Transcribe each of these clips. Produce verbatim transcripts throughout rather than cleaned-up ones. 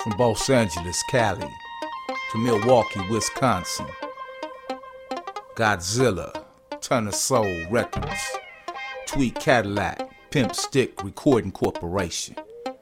From Los Angeles, Cali, to Milwaukee, Wisconsin. Godzilla, Turner Soul Records, Tweet Cadillac, Pimp Stick Recording Corporation.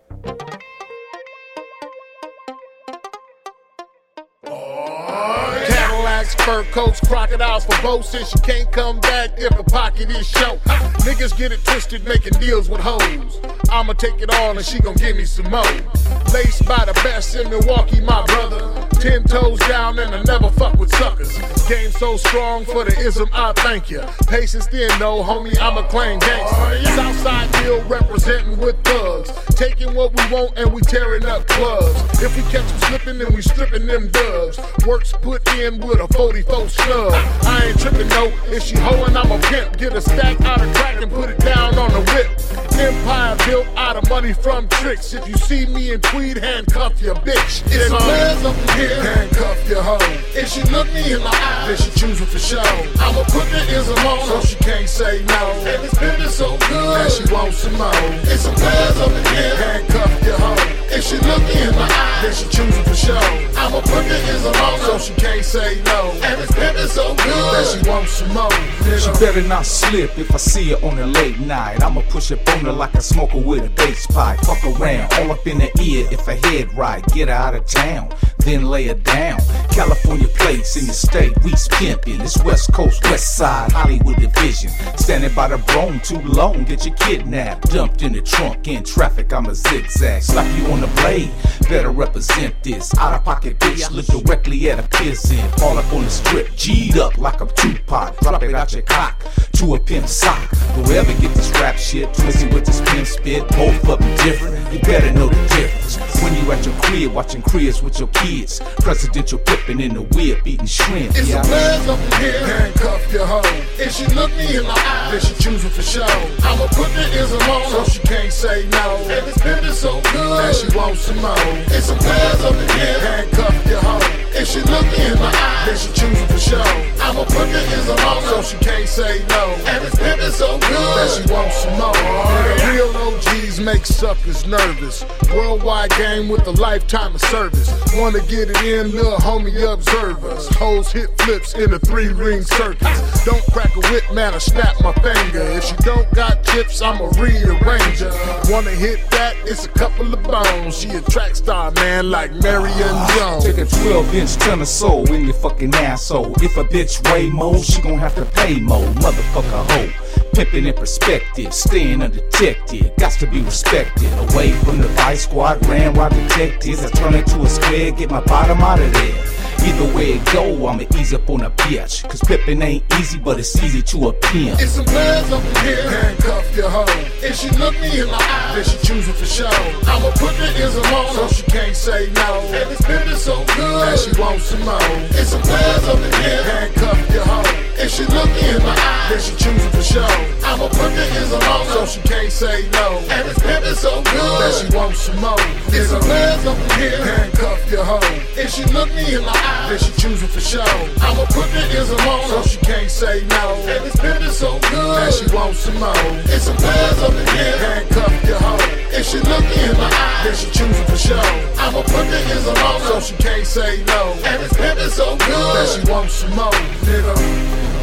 Cadillacs, fur coats, crocodiles for both, since you can't come back if the pocket is short. Niggas get it twisted making deals with hoes. I'ma take it all and she gon' give me some more. Laced by the best in Milwaukee, my brother. Ten toes down and I never fuck with suckers. Game so strong for the ism, I thank you. Patience then though, homie, I'm a claim gangster. Southside deal representing with thugs. Taking what we want and we tearing up clubs. If we catch them slipping, then we stripping them dubs. Works put in with a forty-four snub. I ain't tripping no, if she hoeing, I'm a pimp. Get a stack out of crack and put it down on the whip. Empire built out of money from tricks. If you see me in tweed, handcuff your bitch. It's some players up in here, handcuff your hoe. If she look me in my eye, then she choosing for show. I'ma put the ism on so she can't say no. And it's been so good, and she wants some more. It's some players up in here, handcuff your hoe. If she look me in my eye, then she choosing for show. I'ma put the ism on so she can't say no. And it's been so good, that she wants some more. She better not slip if I see her on a late night. I'ma push up on her like a smoker with a bass pipe. Fuck around, all up in the ear if her head right. Get her out of town, then lay her down. California place in the state, we's pimpin'. It's West Coast, West Side, Hollywood division. Standing by the brome too long, get you kidnapped. Dumped in the trunk, in traffic, I'm a zigzag. Slap you on the blade, better represent this. Out of pocket bitch, look directly at a peasant. Fall up on the strip, G'd up like a Tupac. Drop it out your cock to a pimp sock. Whoever get this rap shit, twisted with this pimp spit, both of them different. You better know the difference. When you at your crib, watching cribs with your kids. Presidential pippin' in the whip, eating shrimp. It's yeah. Some players up in here, handcuff your hoe. If she look me in my eye, then she choosing for show. I'ma put the ism on so she can't say no. And it's been so good, and she wants some more. It's some players up in here, handcuff your hoe. If she look me in my eye, then she choosing for show. I'ma put the ism on so she can't say no. And it's been so good, that she wants some more. Yeah, real O Gs make suckers nervous. Worldwide game with a lifetime of service. Wanna get it in, little homie observers. Hoes hit flips in a three-ring circus. Don't crack a whip, man, I snap my finger. If she don't got chips, I'm a rearranger. Wanna hit that, it's a couple of bones. She a track star, man, like Marion Jones. Take a twelve inch Turner Soul in your fucking asshole. If a bitch weigh more, she gon' have to pay more. Motherfucker hoe. Pimpin' in perspective, staying undetected, got to be respected. Away from the vice squad, ran while detectives. I turn it to a square, get my bottom out of there. Either way it go, I'ma ease up on a bitch. Cause pimpin' ain't easy, but it's easy to a pimp. It's some players up in here, handcuff your hoe. If she look me in my eye, then she choosing for show. I'ma put the ism on so she can't say no. And it's been so good, and she wants some more. It's some players up in here, handcuff your hoe. If she look me in my eye, then she choosing for show. I'ma put the ism on so she can't say no. And it's been so good, that she wants some more. It's some players up in here, handcuff your hoe. If she look me in my eye, then she choosing for show. I'ma put the ism on so she can't say no. And it's been so good, that she wants some more. It's some players up in here, handcuff your hoe. If she look me in my eye, then she choosing for show. I'ma put the ism on so she can't say no. And it's been so good, that she wants some more, nigga.